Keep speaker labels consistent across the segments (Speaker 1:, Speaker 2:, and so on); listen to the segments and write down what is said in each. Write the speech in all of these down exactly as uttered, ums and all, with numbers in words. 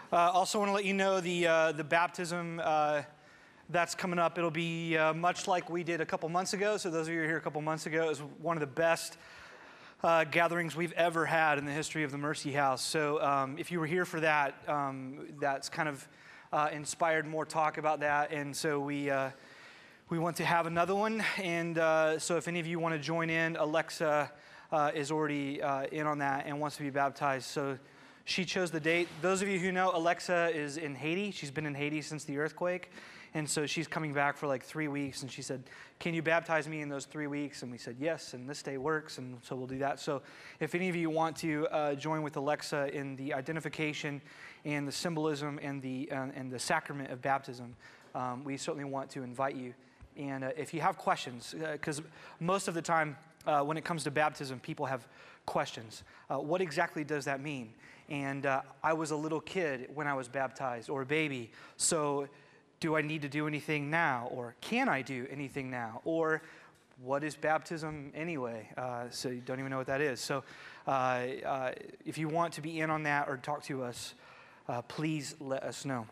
Speaker 1: Uh, also want to let you know the, uh, the baptism uh, that's coming up. It'll be uh, much like we did a couple months ago. So those of you who were here a couple months ago, it was one of the best uh, gatherings we've ever had in the history of the Mercy House. So um, if you were here for that, um, that's kind of uh, inspired more talk about that. And so we uh, we want to have another one. And uh, so if any of you want to join in, Alexa uh, is already uh, in on that and wants to be baptized. So she chose the date. Those of you who know, Alexa is in Haiti. She's been in Haiti since the earthquake. And so she's coming back for like three weeks. And she said, can you baptize me in those three weeks? And we said, yes, and this day works. And so we'll do that. So if any of you want to uh, join with Alexa in the identification and the symbolism and the, uh, and the sacrament of baptism, um, we certainly want to invite you. And uh, if you have questions, because uh, most of the time uh, when it comes to baptism, people have questions. Uh, what exactly does that mean? And uh, I was a little kid when I was baptized, or a baby. So do I need to do anything now? Or can I do anything now? Or what is baptism anyway? Uh, so you don't even know what that is. So uh, uh, if you want to be in on that or talk to us, uh, please let us know.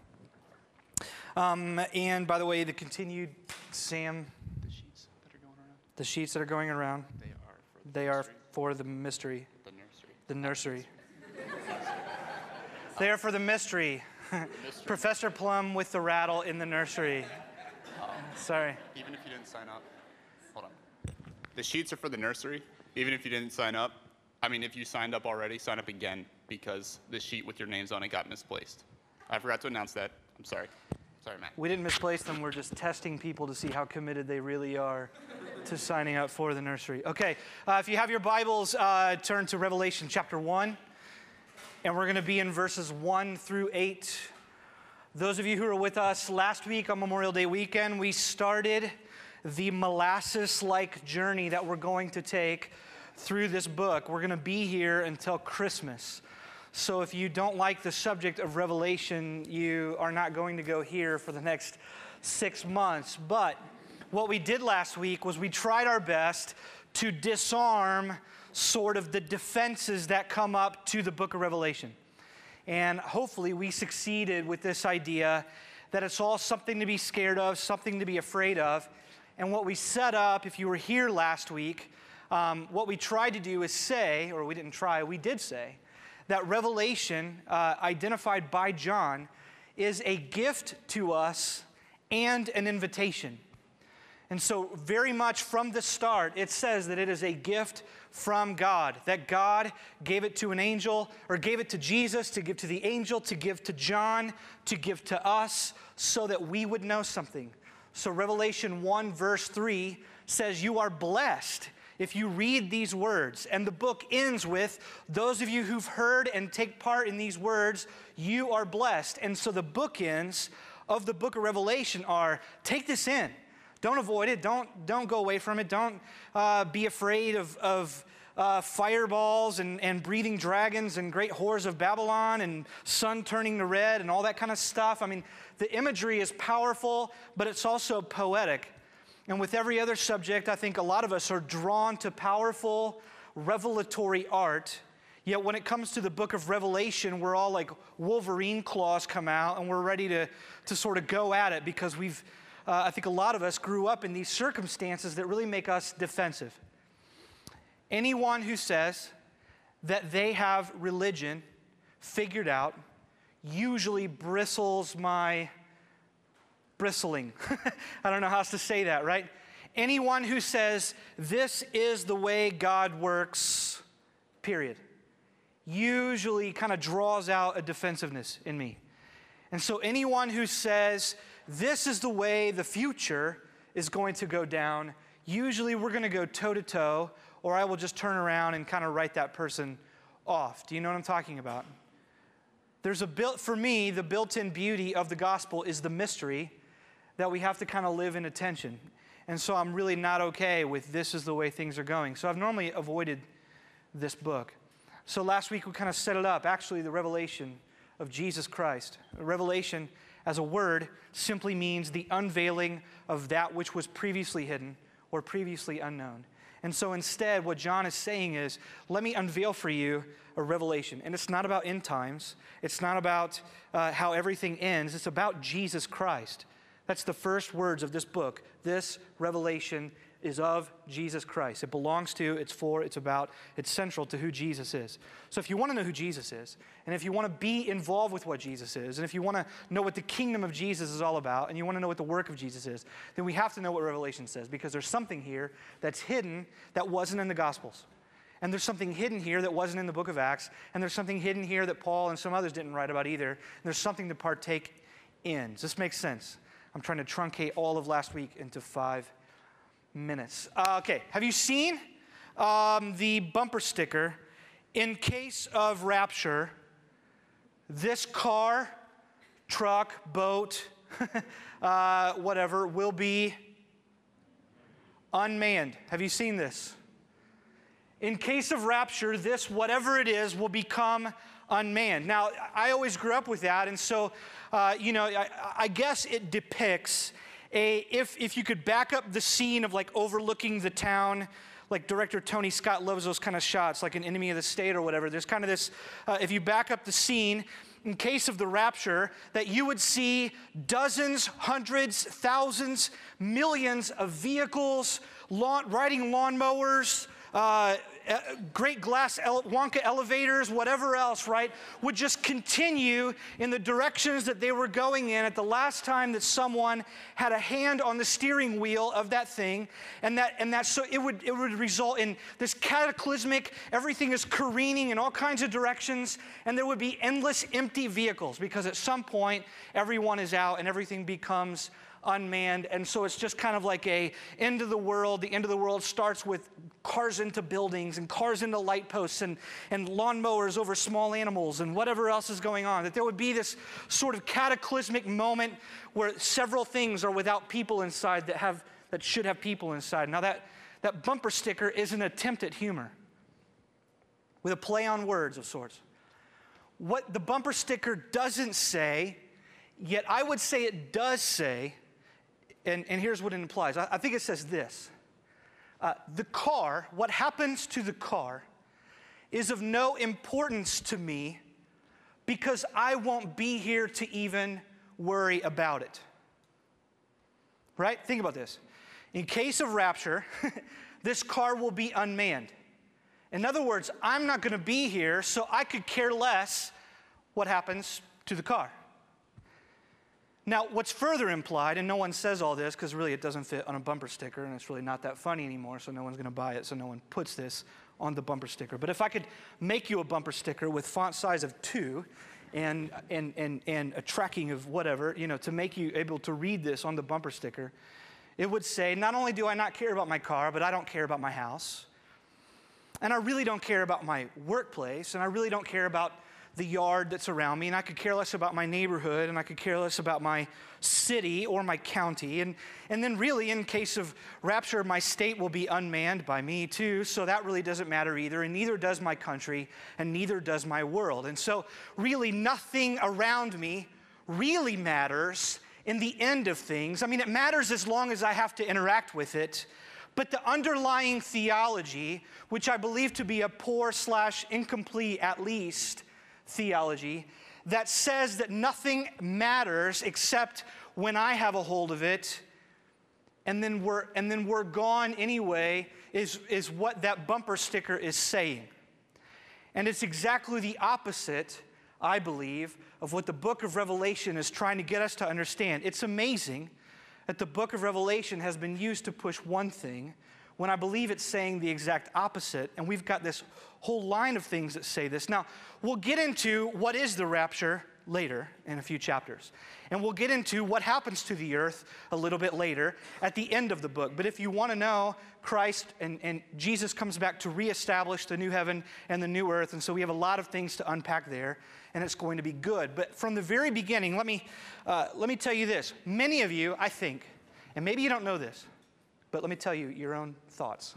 Speaker 1: Um, and by the way, the continued, Sam,
Speaker 2: the sheets that are going around.
Speaker 1: The sheets that are going around.
Speaker 2: They are for the
Speaker 1: They
Speaker 2: mystery.
Speaker 1: are for the mystery.
Speaker 2: The nursery.
Speaker 1: The nursery. They are for the mystery.
Speaker 2: The mystery.
Speaker 1: Professor Plum with the rattle in the nursery.
Speaker 2: Um,
Speaker 1: Sorry.
Speaker 2: Even if you didn't sign up, hold on. The sheets are for the nursery. Even if you didn't sign up, I mean, if you signed up already, sign up again because the sheet with your names on it got misplaced. I forgot to announce that. I'm sorry. Sorry, Matt.
Speaker 1: We didn't misplace them. We're just testing people to see how committed they really are to signing up for the nursery. Okay, uh, if you have your Bibles, uh, turn to Revelation chapter one. And we're going to be in verses one through eight. Those of you who were with us last week on Memorial Day weekend, we started the molasses-like journey that we're going to take through this book. We're going to be here until Christmas. So if you don't like the subject of Revelation, you are not going to go here for the next six months. But what we did last week was we tried our best to disarm sort of the defenses that come up to the book of Revelation. And hopefully we succeeded with this idea that it's all something to be scared of, something to be afraid of. And what we set up, if you were here last week, um, what we tried to do is say, or we didn't try, we did say, that Revelation, uh, identified by John, is a gift to us and an invitation. And so very much from the start, it says that it is a gift from God, that God gave it to an angel, or gave it to Jesus to give to the angel, to give to John, to give to us, so that we would know something. So Revelation one verse three says, you are blessed if you read these words. And the book ends with, those of you who've heard and take part in these words, you are blessed. And so the bookends of the book of Revelation are, take this in. Don't avoid it. Don't, don't go away from it. Don't uh, be afraid of, of uh, fireballs and, and breathing dragons and great whores of Babylon and sun turning to red and all that kind of stuff. I mean, the imagery is powerful, but it's also poetic. And with every other subject, I think a lot of us are drawn to powerful, revelatory art. Yet when it comes to the book of Revelation, we're all like Wolverine claws come out and we're ready to, to sort of go at it because we've Uh, I think a lot of us grew up in these circumstances that really make us defensive. Anyone who says that they have religion figured out usually bristles my bristling. I don't know how else to say that, right? Anyone who says this is the way God works, period, usually kind of draws out a defensiveness in me. And so anyone who says this is the way the future is going to go down, usually we're going to go toe-to-toe, or I will just turn around and kind of write that person off. Do you know what I'm talking about? There's a built, for me, the built-in beauty of the gospel is the mystery that we have to kind of live in attention. And so I'm really not okay with this is the way things are going. So I've normally avoided this book. So last week we kind of set it up. Actually, the revelation of Jesus Christ. Revelation as a word simply means the unveiling of that which was previously hidden or previously unknown. And so instead, what John is saying is, let me unveil for you a revelation. And it's not about end times. It's not about uh, how everything ends. It's about Jesus Christ. That's the first words of this book. This revelation is of Jesus Christ. It belongs to, it's for, it's about, it's central to who Jesus is. So if you want to know who Jesus is, and if you want to be involved with what Jesus is, and if you want to know what the kingdom of Jesus is all about, and you want to know what the work of Jesus is, then we have to know what Revelation says, because there's something here that's hidden that wasn't in the Gospels. And there's something hidden here that wasn't in the book of Acts, and there's something hidden here that Paul and some others didn't write about either. And there's something to partake in. Does this make sense? I'm trying to truncate all of last week into five minutes. Uh, okay, have you seen um, the bumper sticker, in case of rapture, this car, truck, boat, uh, whatever, will be unmanned? Have you seen this? In case of rapture, this, whatever it is, will become unmanned. Now, I always grew up with that, and so, uh, you know, I, I guess it depicts a, if, if you could back up the scene of like overlooking the town, like director Tony Scott loves those kind of shots, like an Enemy of the State or whatever. There's kind of this, uh, if you back up the scene, in case of the rapture, that you would see dozens, hundreds, thousands, millions of vehicles, lawn, riding lawnmowers, uh, great glass ele- Wonka elevators, whatever else, right, would just continue in the directions that they were going in at the last time that someone had a hand on the steering wheel of that thing, and that and that so it would it would result in this cataclysmic, everything is careening in all kinds of directions, and there would be endless empty vehicles, because at some point everyone is out and everything becomes unmanned. And so it's just kind of like a end of the world. The end of the world starts with cars into buildings and cars into light posts and, and lawnmowers over small animals and whatever else is going on. That there would be this sort of cataclysmic moment where several things are without people inside that have that should have people inside. Now that, that bumper sticker is an attempt at humor with a play on words of sorts. What the bumper sticker doesn't say, yet I would say it does say, And, and here's what it implies. I, I think it says this. Uh, the car, what happens to the car, is of no importance to me because I won't be here to even worry about it. Right? Think about this. In case of rapture, this car will be unmanned. In other words, I'm not going to be here, so I could care less what happens to the car. Now, what's further implied, and no one says all this because really it doesn't fit on a bumper sticker and it's really not that funny anymore, so no one's going to buy it, so no one puts this on the bumper sticker. But if I could make you a bumper sticker with font size of two and, and, and, and a tracking of whatever, you know, to make you able to read this on the bumper sticker, it would say, not only do I not care about my car, but I don't care about my house. And I really don't care about my workplace, and I really don't care about the yard that's around me, and I could care less about my neighborhood, and I could care less about my city or my county. And, and then really, in case of rapture, my state will be unmanned by me too, so that really doesn't matter either, and neither does my country, and neither does my world. And so really nothing around me really matters in the end of things. I mean, it matters as long as I have to interact with it, but the underlying theology, which I believe to be a poor slash incomplete at least, theology that says that nothing matters except when I have a hold of it, and then we're and then we're gone anyway, is, is what that bumper sticker is saying. And it's exactly the opposite, I believe, of what the book of Revelation is trying to get us to understand. It's amazing that the book of Revelation has been used to push one thing when I believe it's saying the exact opposite, and we've got this whole line of things that say this. Now, we'll get into what is the rapture later in a few chapters, and we'll get into what happens to the earth a little bit later at the end of the book. But if you want to know, Christ and, and Jesus comes back to reestablish the new heaven and the new earth, and so we have a lot of things to unpack there, and it's going to be good. But from the very beginning, let me, uh, let me tell you this. Many of you, I think, and maybe you don't know this, but let me tell you your own thoughts.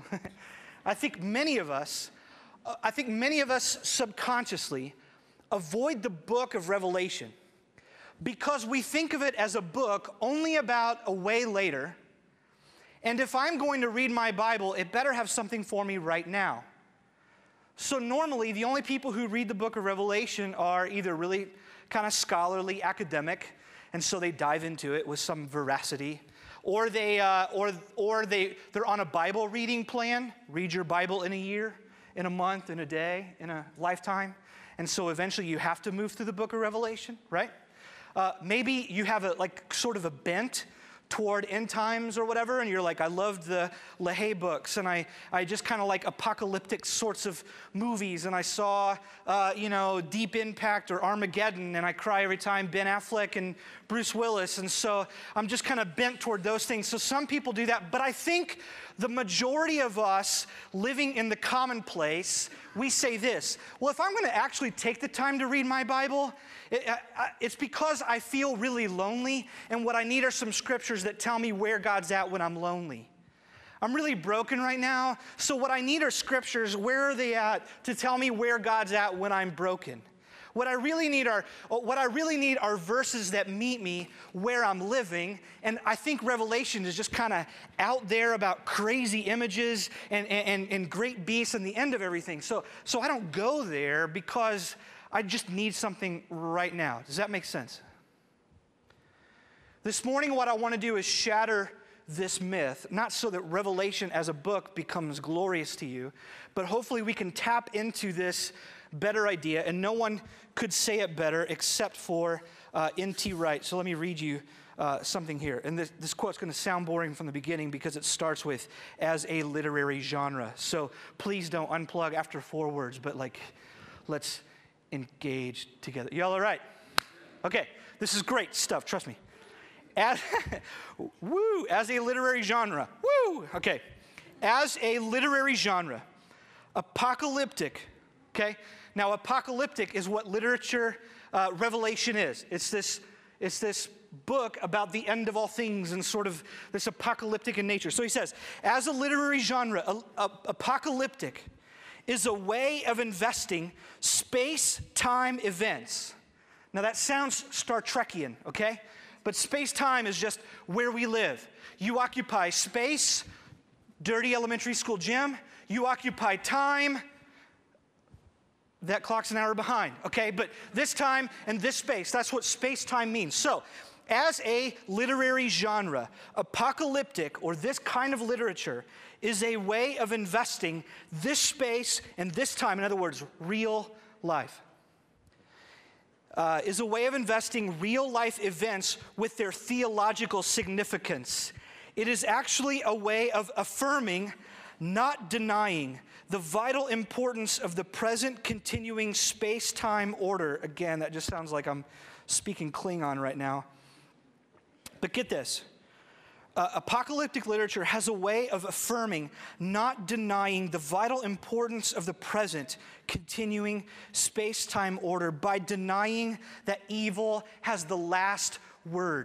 Speaker 1: I think many of us, uh, I think many of us subconsciously avoid the book of Revelation because we think of it as a book only about a way later, And if I'm going to read my Bible, it better have something for me right now. So normally, the only people who read the book of Revelation are either really kind of scholarly, academic, and so they dive into it with some veracity, or they, uh, or, or they, they're on a Bible reading plan. Read your Bible in a year, in a month, in a day, in a lifetime. And so eventually you have to move through the book of Revelation, right? Uh, maybe you have a like sort of a bent toward end times or whatever, and you're like, I loved the LaHaye books, and I, I just kind of like apocalyptic sorts of movies, and I saw, uh, you know, Deep Impact or Armageddon, and I cry every time Ben Affleck and Bruce Willis, and so I'm just kind of bent toward those things. So some people do that, but I think the majority of us living in the commonplace, we say this, well, if I'm going to actually take the time to read my Bible, it, I, it's because I feel really lonely, and what I need are some scriptures that tell me where God's at when I'm lonely. I'm really broken right now, so what I need are scriptures, where are they at, to tell me where God's at when I'm broken. What I really need are what I really need are verses that meet me where I'm living, and I think Revelation is just kind of out there about crazy images and, and, and great beasts and the end of everything. So, so I don't go there because I just need something right now. Does that make sense? This morning, what I want to do is shatter this myth, not so that Revelation as a book becomes glorious to you, but hopefully we can tap into this better idea, and no one could say it better except for uh, N T Wright. So let me read you uh, something here. And this, this quote's going to sound boring from the beginning because it starts with, as a literary genre. So please don't unplug after four words, but like, let's engage together. Y'all all right? Okay, this is great stuff, trust me. As, woo, as a literary genre, woo, okay. As a literary genre, apocalyptic, okay? Now, apocalyptic is what literature uh, Revelation is. It's this, it's this book about the end of all things and sort of this apocalyptic in nature. So he says, as a literary genre, a, a, apocalyptic is a way of investing space-time events. Now, that sounds Star Trekian, okay? But space-time is just where we live. You occupy space, dirty elementary school gym. You occupy time. That clock's an hour behind, okay? But this time and this space, that's what space-time means. So, as a literary genre, apocalyptic, or this kind of literature, is a way of investing this space and this time, in other words, real life. Uh, is a way of investing real-life events with their theological significance. It is actually a way of affirming, not denying, the vital importance of the present continuing space-time order. Again, that just sounds like I'm speaking Klingon right now. But get this. Uh, apocalyptic literature has a way of affirming, not denying, the vital importance of the present continuing space-time order by denying that evil has the last word.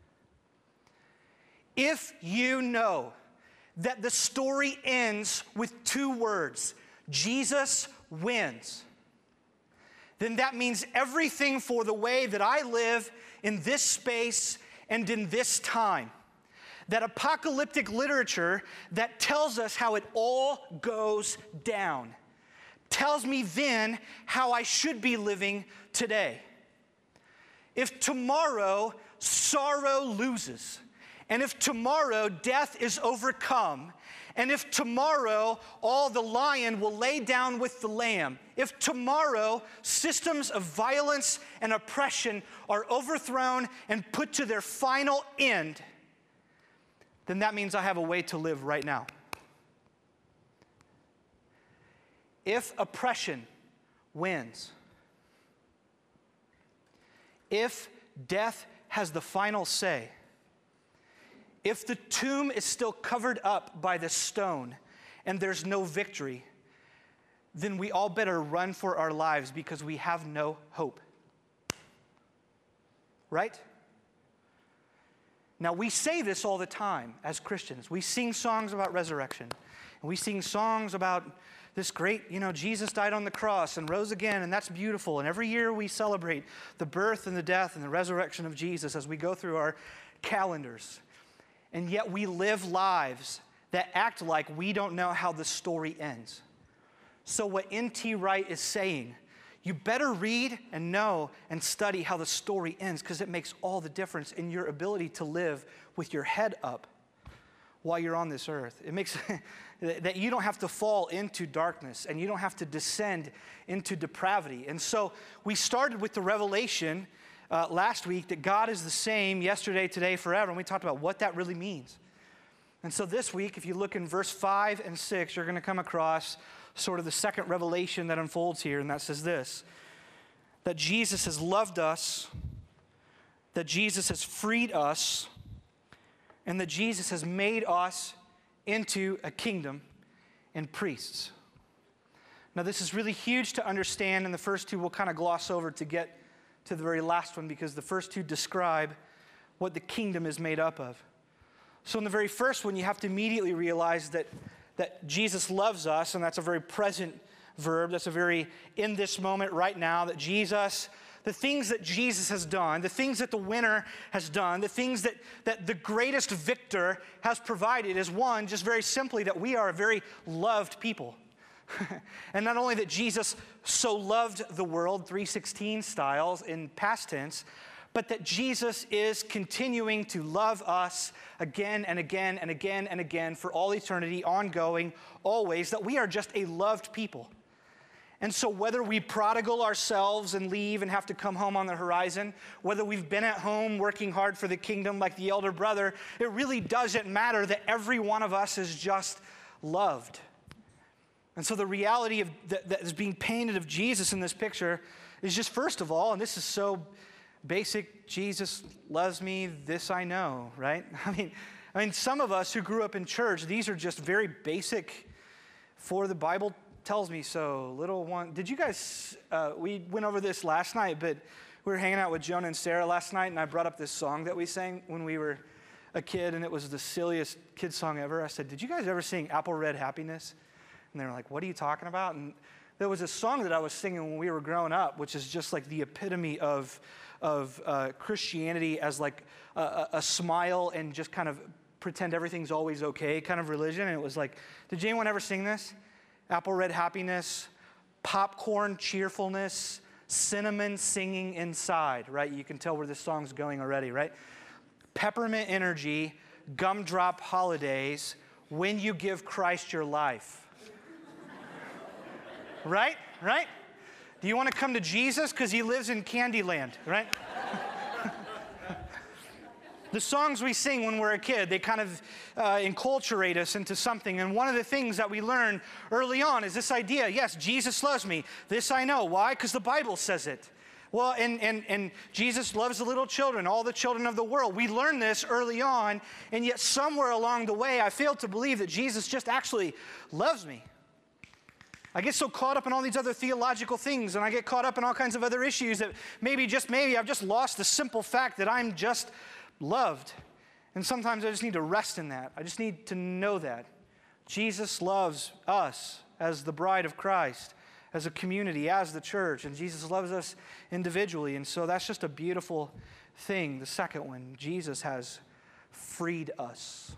Speaker 1: If you know that the story ends with two words, Jesus wins, then that means everything for the way that I live in this space and in this time. That apocalyptic literature that tells us how it all goes down tells me then how I should be living today. If tomorrow sorrow loses, and if tomorrow death is overcome, and if tomorrow all the lion will lay down with the lamb, if tomorrow systems of violence and oppression are overthrown and put to their final end, then that means I have a way to live right now. If oppression wins, if death has the final say, if the tomb is still covered up by the stone and there's no victory, then we all better run for our lives because we have no hope. Right? Now, we say this all the time as Christians. We sing songs about resurrection. And we sing songs about this great, you know, Jesus died on the cross and rose again, and that's beautiful. And every year we celebrate the birth and the death and the resurrection of Jesus as we go through our calendars. and yet we live lives that act like we don't know how the story ends. So what N T Wright is saying, you better read and know and study how the story ends, because it makes all the difference in your ability to live with your head up while you're on this earth. It makes that you don't have to fall into darkness and you don't have to descend into depravity. And so we started with the revelation uh, last week that God is the same yesterday, today, forever. And we talked about what that really means. And so this week, if you look in verse five and six, you're going to come across sort of the second revelation that unfolds here. And that says this, that Jesus has loved us, that Jesus has freed us, and that Jesus has made us into a kingdom and priests. Now, this is really huge to understand, and the first two we'll kind of gloss over to get to the very last one, because the first two describe what the kingdom is made up of. So in the very first one, you have to immediately realize that, that Jesus loves us, and that's a very present verb. That's a very in this moment right now, that Jesus, the things that Jesus has done, the things that the winner has done, the things that, that the greatest victor has provided is, one, just very simply that we are a very loved people. And not only that Jesus so loved the world, three sixteen styles in past tense, but that Jesus is continuing to love us again and again and again and again for all eternity, ongoing, always, that we are just a loved people. And so whether we prodigal ourselves and leave and have to come home on the horizon, whether we've been at home working hard for the kingdom like the elder brother, it really doesn't matter that every one of us is just loved. And so the reality of that, that is being painted of Jesus in this picture is just, first of all, and this is so basic, Jesus loves me, this I know, right? I mean, I mean, some of us who grew up in church, these are just very basic, for the Bible tells me so. Little one, did you guys, uh, we went over this last night, but we were hanging out with Jonah and Sarah last night, and I brought up this song that we sang when we were a kid, and it was the silliest kid song ever. I said, did you guys ever sing Apple Red Happiness? And they were like, what are you talking about? And there was a song that I was singing when we were growing up, which is just like the epitome of, of uh, Christianity as like a, a smile and just kind of pretend everything's always okay kind of religion. And it was like, did anyone ever sing this? Apple Red Happiness, popcorn cheerfulness, cinnamon singing inside, right? You can tell where this song's going already, right? Peppermint energy, gumdrop holidays, when you give Christ your life. Right? Right? Do you want to come to Jesus? Because he lives in Candyland, right? The songs we sing when we're a kid, they kind of uh, enculturate us into something. And one of the things that we learn early on is this idea, yes, Jesus loves me. This I know. Why? Because the Bible says it. Well, and, and, and Jesus loves the little children, all the children of the world. We learn this early on, and yet somewhere along the way, I failed to believe that Jesus just actually loves me. I get so caught up in all these other theological things, and I get caught up in all kinds of other issues that maybe, just maybe, I've just lost the simple fact that I'm just loved. And sometimes I just need to rest in that. I just need to know that. Jesus loves us as the bride of Christ, as a community, as the church, and Jesus loves us individually. And so that's just a beautiful thing. The second one, Jesus has freed us.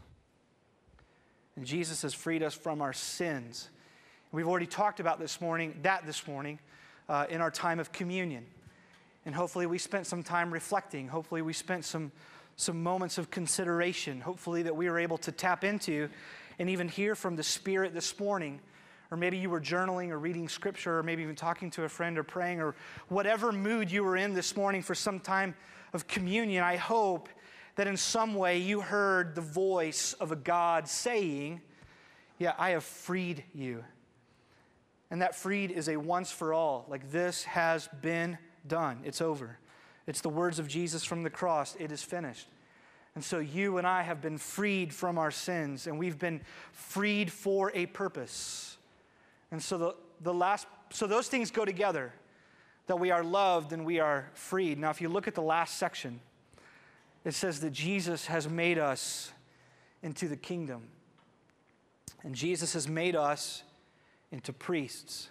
Speaker 1: And Jesus has freed us from our sins. We've already talked about this morning, that this morning, uh, in our time of communion. And hopefully we spent some time reflecting. Hopefully we spent some, some moments of consideration. Hopefully that we were able to tap into and even hear from the Spirit this morning. Or maybe you were journaling or reading scripture, or maybe even talking to a friend or praying, or whatever mood you were in this morning for some time of communion. I hope that in some way you heard the voice of a God saying, yeah, I have freed you. And that freed is a once for all. Like, this has been done. It's over. It's the words of Jesus from the cross. It is finished. And so you and I have been freed from our sins, and we've been freed for a purpose. And so the, the last, so those things go together, that we are loved and we are freed. Now, if you look at the last section, it says that Jesus has made us into the kingdom. And Jesus has made us into priests.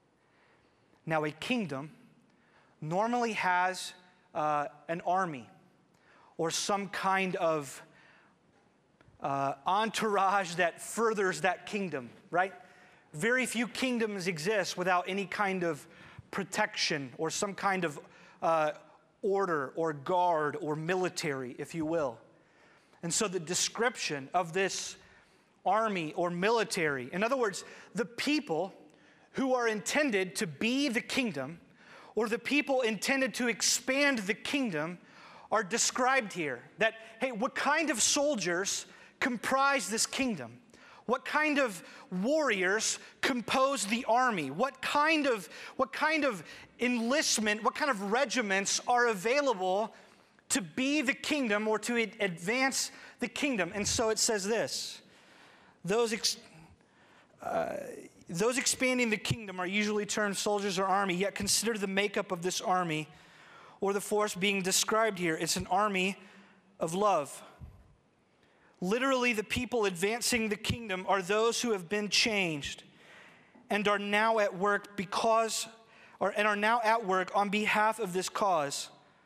Speaker 1: Now, a kingdom normally has uh, an army or some kind of uh, entourage that furthers that kingdom, right? Very few kingdoms exist without any kind of protection or some kind of uh, order or guard or military, if you will. And so the description of this army or military, in other words, the people who are intended to be the kingdom or the people intended to expand the kingdom are described here. That, hey, what kind of soldiers comprise this kingdom? What kind of warriors compose the army? What kind of, what kind of enlistment, what kind of regiments are available to be the kingdom or to advance the kingdom? And so it says this, those, ex, uh, those expanding the kingdom are usually termed soldiers or army, yet consider the makeup of this army or the force being described here. It's an army of love. Literally, the people advancing the kingdom are those who have been changed and are now at work because, or and are now at work on behalf of this cause.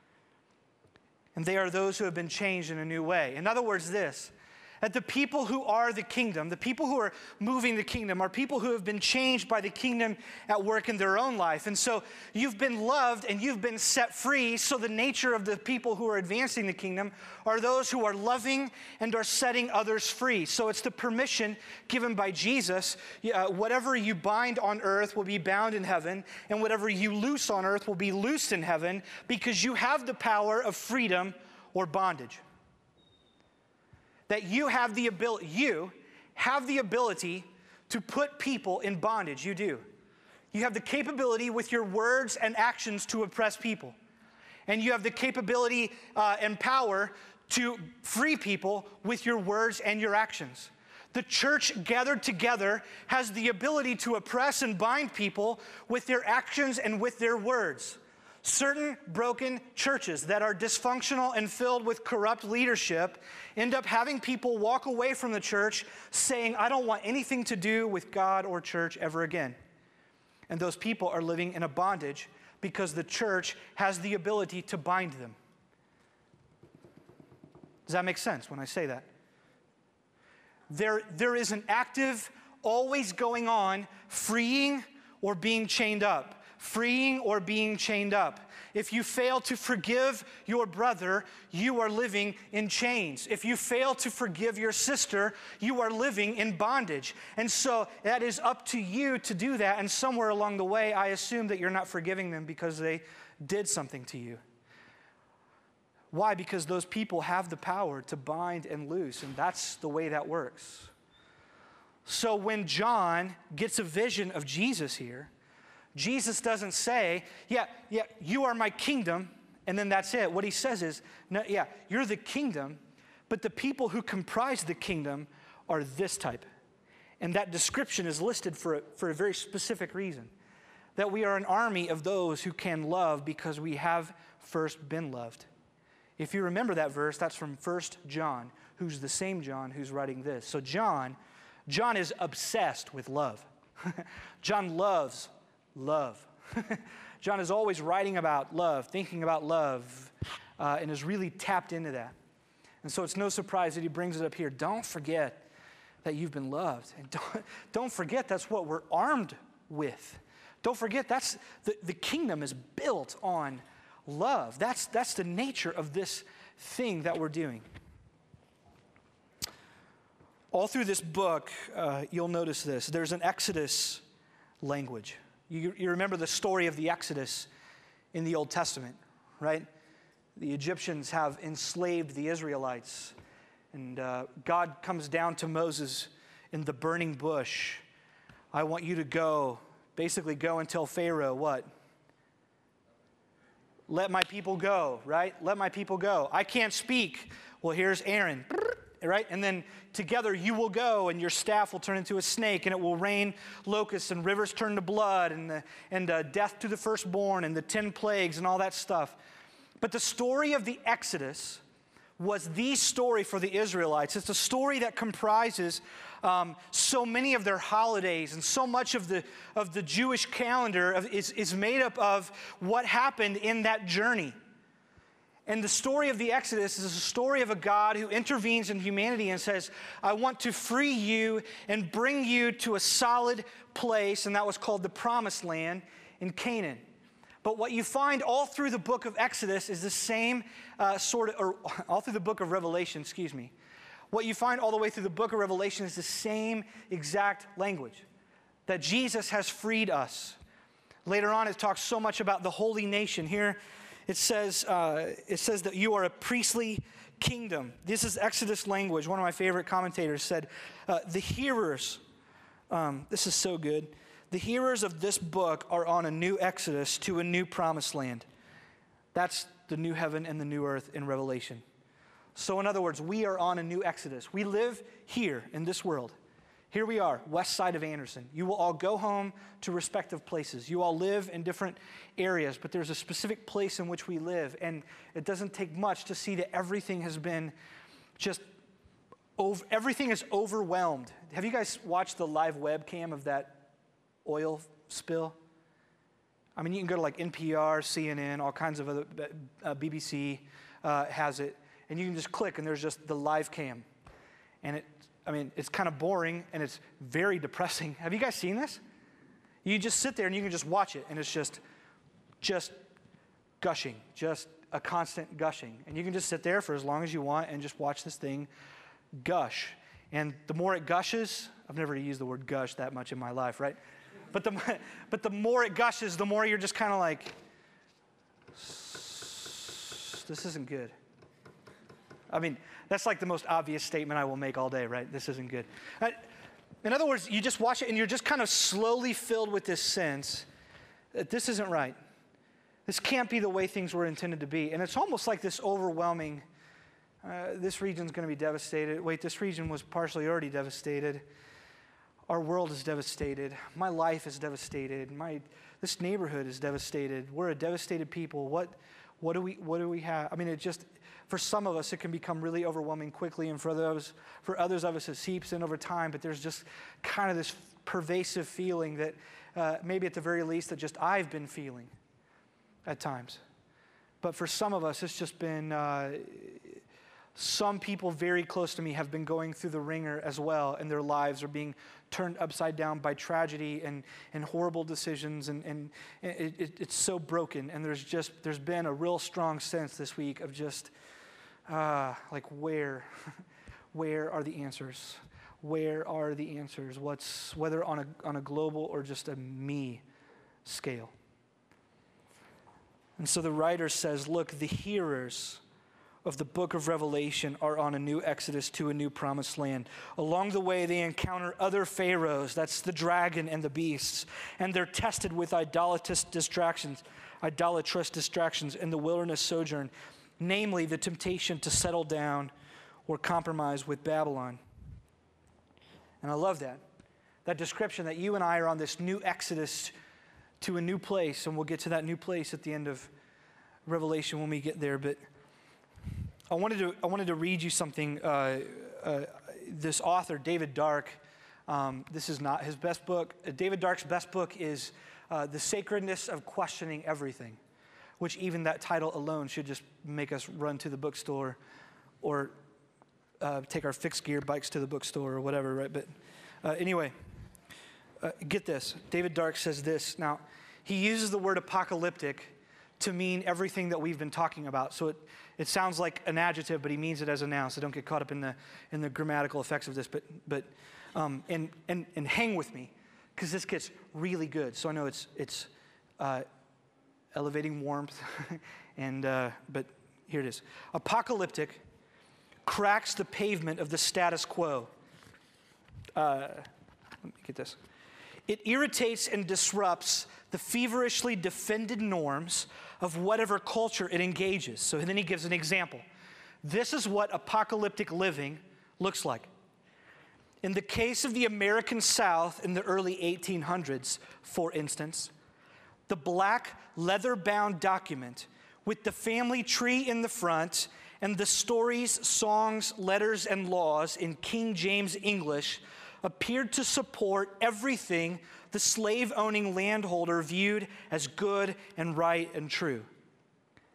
Speaker 1: And they are those who have been changed in a new way. In other words, this, that the people who are the kingdom, the people who are moving the kingdom, are people who have been changed by the kingdom at work in their own life. And so you've been loved and you've been set free. So the nature of the people who are advancing the kingdom are those who are loving and are setting others free. So it's the permission given by Jesus. Uh, whatever you bind on earth will be bound in heaven, and whatever you loose on earth will be loosed in heaven, because you have the power of freedom or bondage. That you have the ability, you have the ability to put people in bondage. You do. You have the capability with your words and actions to oppress people. And you have the capability uh, and power to free people with your words and your actions. The church gathered together has the ability to oppress and bind people with their actions and with their words. Certain broken churches that are dysfunctional and filled with corrupt leadership end up having people walk away from the church saying, I don't want anything to do with God or church ever again. And those people are living in a bondage because the church has the ability to bind them. Does that make sense when I say that? There, there is an active, always going on, freeing or being chained up. Freeing or being chained up. If you fail to forgive your brother, you are living in chains. If you fail to forgive your sister, you are living in bondage. And so that is up to you to do that. And somewhere along the way, I assume that you're not forgiving them because they did something to you. Why? Because those people have the power to bind and loose, and that's the way that works. So when John gets a vision of Jesus here, Jesus doesn't say, yeah, yeah, you are my kingdom, and then that's it. What he says is, no, yeah, you're the kingdom, but the people who comprise the kingdom are this type. And that description is listed for a, for a very specific reason, that we are an army of those who can love because we have first been loved. If you remember that verse, that's from First John, who's the same John who's writing this. So John, John is obsessed with love. John loves love. John is always writing about love, thinking about love, uh, and is really tapped into that. And so it's no surprise that he brings it up here. Don't forget that you've been loved. And don't, don't forget that's what we're armed with. Don't forget that's the, the kingdom is built on love. That's, that's the nature of this thing that we're doing. All through this book, uh, you'll notice this. There's an Exodus language. You, you remember the story of the Exodus in the Old Testament, right? The Egyptians have enslaved the Israelites. And uh, God comes down to Moses in the burning bush. I want you to go, basically go and tell Pharaoh what? Let my people go, right? Let my people go. I can't speak. Well, here's Aaron. Right? And then together you will go and your staff will turn into a snake and it will rain locusts and rivers turn to blood and, the, and uh, death to the firstborn and the ten plagues and all that stuff. But the story of the Exodus was the story for the Israelites. It's a story that comprises um, so many of their holidays, and so much of the, of the Jewish calendar of, is, is made up of what happened in that journey. And the story of the Exodus is a story of a God who intervenes in humanity and says, I want to free you and bring you to a solid place, and that was called the Promised Land in Canaan. But what you find all through the book of Exodus is the same uh, sort of, or all through the book of Revelation, excuse me. What you find all the way through the book of Revelation is the same exact language, that Jesus has freed us. Later on, it talks so much about the holy nation. Here, it says, uh, it says that you are a priestly kingdom. This is Exodus language. One of my favorite commentators said, uh, the hearers, um, this is so good, the hearers of this book are on a new Exodus to a new promised land. That's the new heaven and the new earth in Revelation. So in other words, we are on a new Exodus. We live here in this world. Here we are, west side of Anderson. You will all go home to respective places. You all live in different areas, but there's a specific place in which we live. And it doesn't take much to see that everything has been just, over, everything is overwhelmed. Have you guys watched the live webcam of that oil spill? I mean, you can go to like N P R, C N N, all kinds of other, uh, B B C uh, has it. And you can just click and there's just the live cam. And it, I mean, it's kind of boring and it's very depressing. Have you guys seen this? You just sit there and you can just watch it and it's just, just gushing, just a constant gushing. And you can just sit there for as long as you want and just watch this thing gush. And the more it gushes, I've never used the word gush that much in my life, right? But the, but the more it gushes, the more you're just kind of like, this isn't good. I mean, that's like the most obvious statement I will make all day, right? This isn't good. In other words, you just watch it and you're just kind of slowly filled with this sense that this isn't right. This can't be the way things were intended to be. And it's almost like this overwhelming, uh, this region's going to be devastated. Wait, this region was partially already devastated. Our world is devastated. My life is devastated. My, this neighborhood is devastated. We're a devastated people. What, what do we, what do we have? I mean, it just, for some of us, it can become really overwhelming quickly, and for others, for others of us, it seeps in over time. But there's just kind of this pervasive feeling that uh, maybe at the very least that just I've been feeling at times. But for some of us, it's just been, uh, some people very close to me have been going through the ringer as well, and their lives are being turned upside down by tragedy and, and horrible decisions, and, and it, it, it's so broken. And there's just, there's been a real strong sense this week of just, uh, like where, where are the answers? Where are the answers? What's, whether on a, on a global or just a me scale. And so the writer says, look, the hearers of the book of Revelation are on a new Exodus to a new promised land. Along the way, they encounter other pharaohs, that's the dragon and the beasts, and they're tested with idolatrous distractions, idolatrous distractions in the wilderness sojourn, namely the temptation to settle down or compromise with Babylon. And I love that, that description that you and I are on this new Exodus to a new place, and we'll get to that new place at the end of Revelation when we get there, but I wanted to I wanted to read you something. Uh, uh, this author, David Dark, um, this is not his best book. Uh, David Dark's best book is uh, The Sacredness of Questioning Everything, which even that title alone should just make us run to the bookstore or uh, take our fixed gear bikes to the bookstore or whatever, right? But uh, anyway, uh, get this. David Dark says this. Now, he uses the word apocalyptic to mean everything that we've been talking about. So it, it sounds like an adjective, but he means it as a noun. So don't get caught up in the in the grammatical effects of this. But but um, and and and hang with me, because this gets really good. So I know it's it's uh, elevating warmth, and uh, but here it is. Apocalyptic cracks the pavement of the status quo. Uh, let me get this. It irritates and disrupts the feverishly defended norms of whatever culture it engages. So then he gives an example. This is what apocalyptic living looks like. In the case of the American South in the early eighteen hundreds, for instance, the black leather-bound document with the family tree in the front and the stories, songs, letters, and laws in King James English appeared to support everything the slave-owning landholder viewed as good and right and true.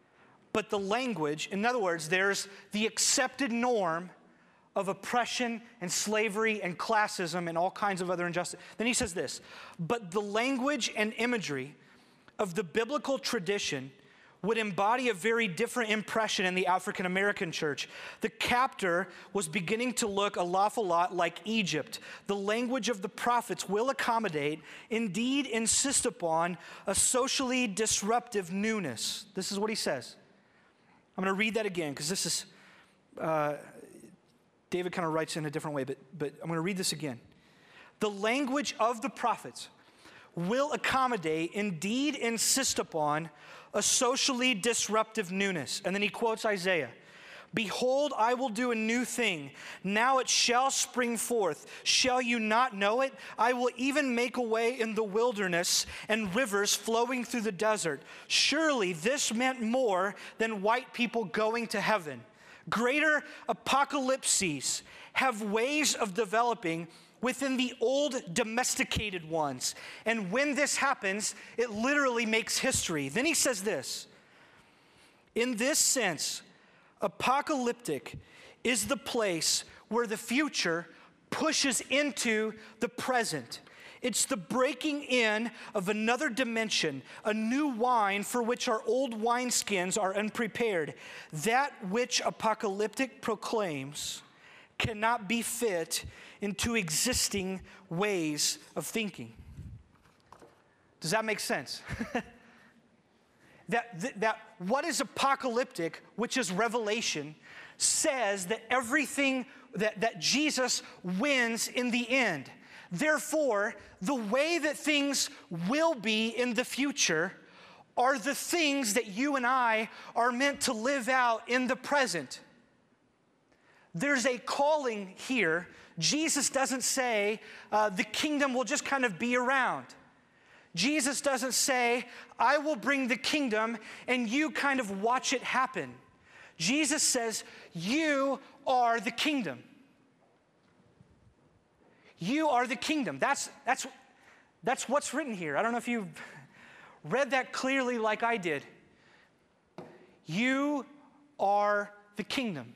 Speaker 1: but the language, in other words, there's the accepted norm of oppression and slavery and classism and all kinds of other injustice. Then he says this, but the language and imagery of the biblical tradition would embody a very different impression in the African American church. The captor was beginning to look an awful lot like Egypt. The language of the prophets will accommodate, indeed insist upon, a socially disruptive newness. This is what he says. I'm going to read that again because this is, uh, David kind of writes in a different way, but, but I'm going to read this again. The language of the prophets will accommodate, indeed insist upon, a socially disruptive newness. And then he quotes Isaiah. Behold, I will do a new thing. Now it shall spring forth. Shall you not know it? I will even make a way in the wilderness and rivers flowing through the desert. Surely this meant more than white people going to heaven. Greater apocalypses have ways of developing within the old domesticated ones. And when this happens, it literally makes history. Then he says this, in this sense, apocalyptic is the place where the future pushes into the present. It's the breaking in of another dimension, a new wine for which our old wineskins are unprepared. That which apocalyptic proclaims cannot be fit into existing ways of thinking. Does that make sense? that, that, that what is apocalyptic, which is revelation, says that everything, that, that Jesus wins in the end. Therefore, the way that things will be in the future are the things that you and I are meant to live out in the present. There's a calling here. Jesus doesn't say uh, the kingdom will just kind of be around. Jesus doesn't say, I will bring the kingdom and you kind of watch it happen. Jesus says, you are the kingdom. You are the kingdom. That's, that's, that's what's written here. I don't know if you've read that clearly like I did. You are the kingdom.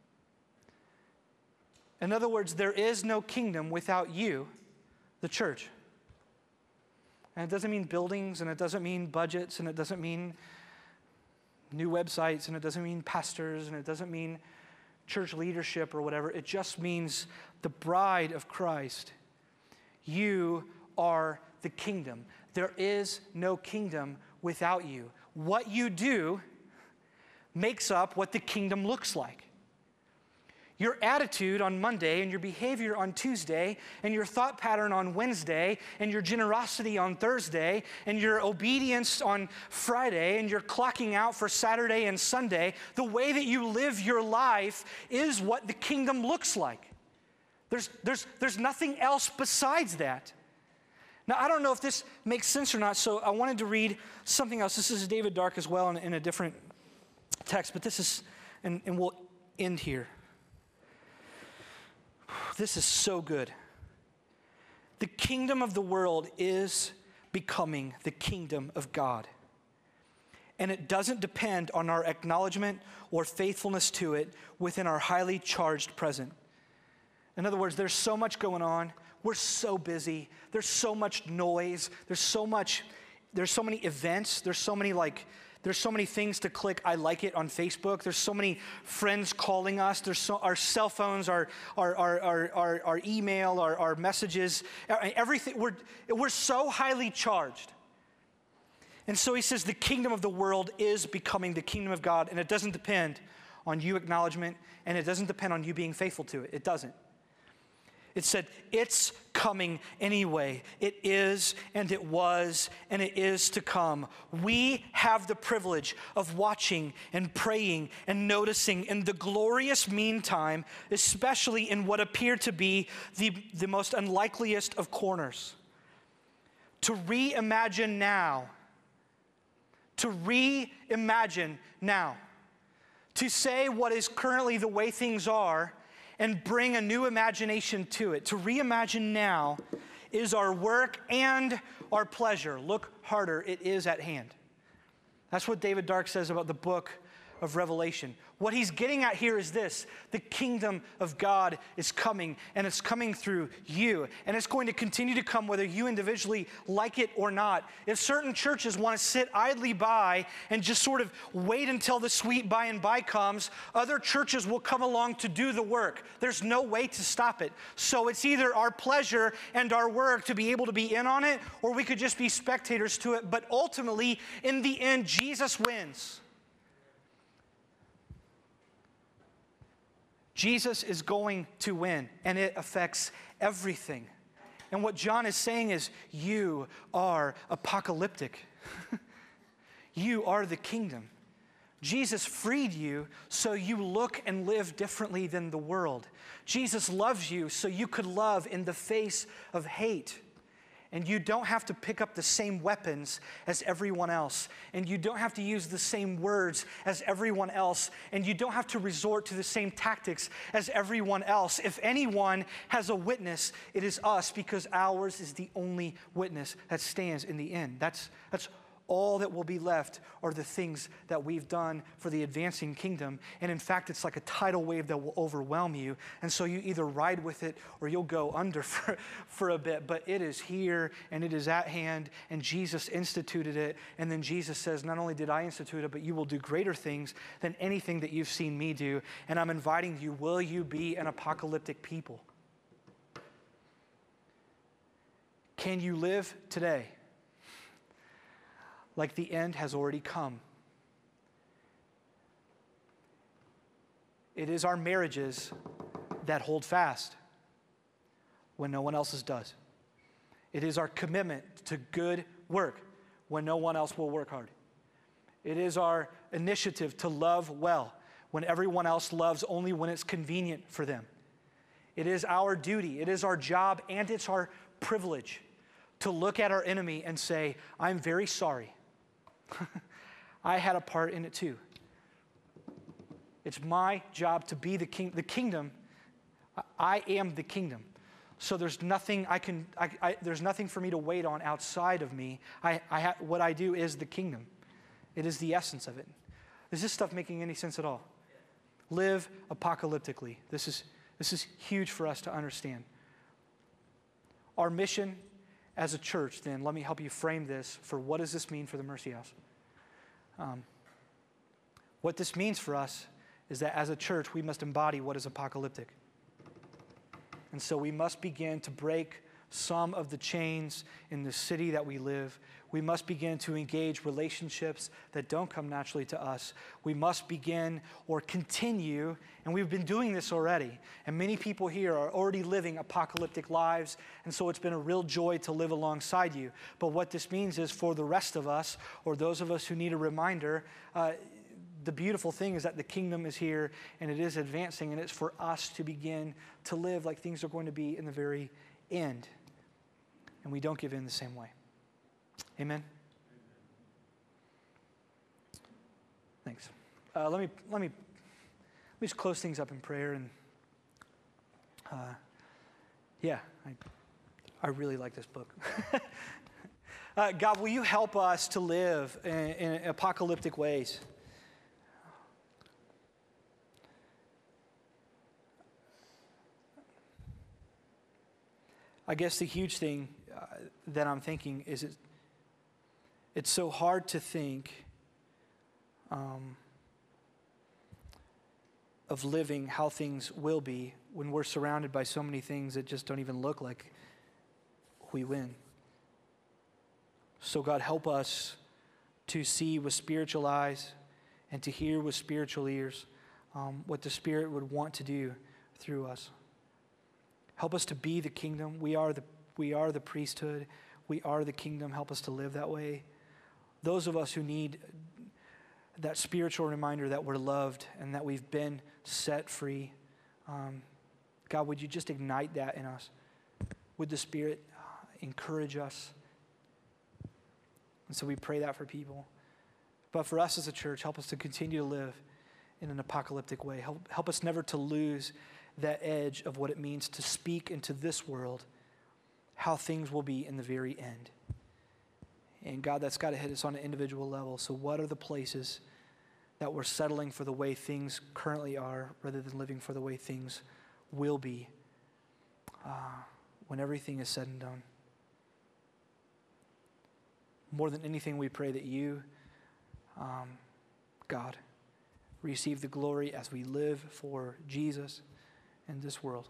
Speaker 1: In other words, there is no kingdom without you, the church. And it doesn't mean buildings, and it doesn't mean budgets, and it doesn't mean new websites, and it doesn't mean pastors, and it doesn't mean church leadership or whatever. It just means the bride of Christ. You are the kingdom. There is no kingdom without you. What you do makes up what the kingdom looks like. Your attitude on Monday and your behavior on Tuesday and your thought pattern on Wednesday and your generosity on Thursday and your obedience on Friday and your clocking out for Saturday and Sunday, the way that you live your life is what the kingdom looks like. There's, there's, there's nothing else besides that. Now, I don't know if this makes sense or not, so I wanted to read something else. This is David Dark as well in, in a different text, but this is, and, and we'll end here. This is so good. The kingdom of the world is becoming the kingdom of God. And it doesn't depend on our acknowledgement or faithfulness to it within our highly charged present. In other words, there's so much going on. We're so busy. There's so much noise. There's so much, there's so many events. There's so many like, There's so many things to click, I like it on Facebook. There's so many friends calling us. There's so, our cell phones, our, our, our, our, our, our email, our, our messages, everything. We're, we're so highly charged. And so he says the kingdom of the world is becoming the kingdom of God, and it doesn't depend on you acknowledgement, and it doesn't depend on you being faithful to it. It doesn't. It said, it's coming anyway. It is, and it was, and it is to come. We have the privilege of watching and praying and noticing in the glorious meantime, especially in what appear to be the, the most unlikeliest of corners. To reimagine now. To reimagine now. To say what is currently the way things are and bring a new imagination to it. To reimagine now is our work and our pleasure. Look harder, it is at hand. That's what David Dark says about the book of Revelation. What he's getting at here is this: the kingdom of God is coming, and it's coming through you, and it's going to continue to come whether you individually like it or not. If certain churches want to sit idly by and just sort of wait until the sweet by and by comes, other churches will come along to do the work. There's no way to stop it. So it's either our pleasure and our work to be able to be in on it, or we could just be spectators to it. But ultimately, in the end, Jesus wins. Jesus is going to win, and it affects everything. And what John is saying is, you are apocalyptic. You are the kingdom. Jesus freed you so you look and live differently than the world. Jesus loves you so you could love in the face of hate. And you don't have to pick up the same weapons as everyone else. And you don't have to use the same words as everyone else. And you don't have to resort to the same tactics as everyone else. If anyone has a witness, it is us, because ours is the only witness that stands in the end. That's, that's all that will be left are the things that we've done for the advancing kingdom. And in fact, it's like a tidal wave that will overwhelm you. And so you either ride with it or you'll go under for, for a bit. But it is here and it is at hand, and Jesus instituted it. And then Jesus says, not only did I institute it, but you will do greater things than anything that you've seen me do. And I'm inviting you, will you be an apocalyptic people? Can you live today like the end has already come? It is our marriages that hold fast when no one else's does. It is our commitment to good work when no one else will work hard. It is our initiative to love well when everyone else loves only when it's convenient for them. It is our duty, it is our job, and it's our privilege to look at our enemy and say, I'm very sorry. I had a part in it too. It's my job to be the king, the kingdom. I am the kingdom. So there's nothing I can. I, I, there's nothing for me to wait on outside of me. I, I ha, what I do is the kingdom. It is the essence of it. Is this stuff making any sense at all? Live apocalyptically. This is this is huge for us to understand. Our mission as a church, then, let me help you frame this for what does this mean for the Mercy House. Um, what this means for us is that as a church, we must embody what is apocalyptic. And so we must begin to break some of the chains in the city that we live. We must begin to engage relationships that don't come naturally to us. We must begin or continue, and we've been doing this already, and many people here are already living apocalyptic lives, and so it's been a real joy to live alongside you. But what this means is for the rest of us, or those of us who need a reminder, uh, the beautiful thing is that the kingdom is here, and it is advancing, and it's for us to begin to live like things are going to be in the very end. And we don't give in the same way. Amen? Thanks. Uh, let me let me let me just close things up in prayer, and uh, yeah, I I really like this book. uh, God, will you help us to live in, in apocalyptic ways? I guess the huge thing uh, that I'm thinking is it, it's so hard to think um, of living how things will be when we're surrounded by so many things that just don't even look like we win. So God, help us to see with spiritual eyes and to hear with spiritual ears um, what the Spirit would want to do through us. Help us to be the kingdom. We are the, we are the priesthood. We are the kingdom. Help us to live that way. Those of us who need that spiritual reminder that we're loved and that we've been set free, um, God, would you just ignite that in us? Would the Spirit uh, encourage us? And so we pray that for people. But for us as a church, help us to continue to live in an apocalyptic way. Help, help us never to lose that edge of what it means to speak into this world how things will be in the very end. And God, that's got to hit us on an individual level. So what are the places that we're settling for the way things currently are rather than living for the way things will be uh, when everything is said and done. More than anything, we pray that you, um, God, receive the glory as we live for Jesus in this world.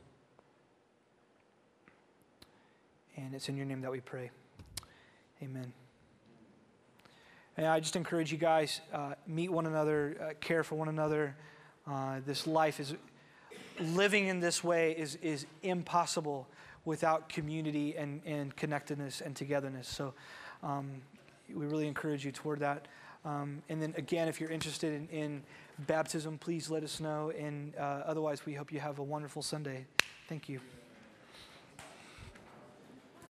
Speaker 1: And it's in your name that we pray. Amen. And I just encourage you guys, uh, meet one another, uh, care for one another. Uh, this life is, living in this way is, is impossible without community and, and connectedness and togetherness. So um, we really encourage you toward that. Um, and then again, if you're interested in, in baptism, please let us know. And uh, otherwise, we hope you have a wonderful Sunday. Thank you.